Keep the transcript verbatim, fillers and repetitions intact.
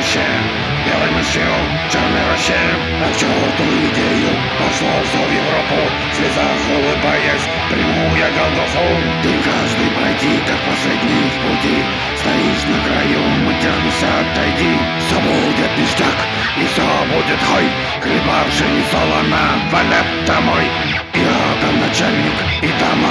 вообще белой мышью в черной роще. А к черту идею пошло все в Европу, в слезах улыбаясь приму я Голгофу. Ты каждый пройти, как последний в пути, стоишь на краю, матернись, отойди. Все будет ништяк и все будет хой, хлеба пшени солоно валят домой. Я там начальник и там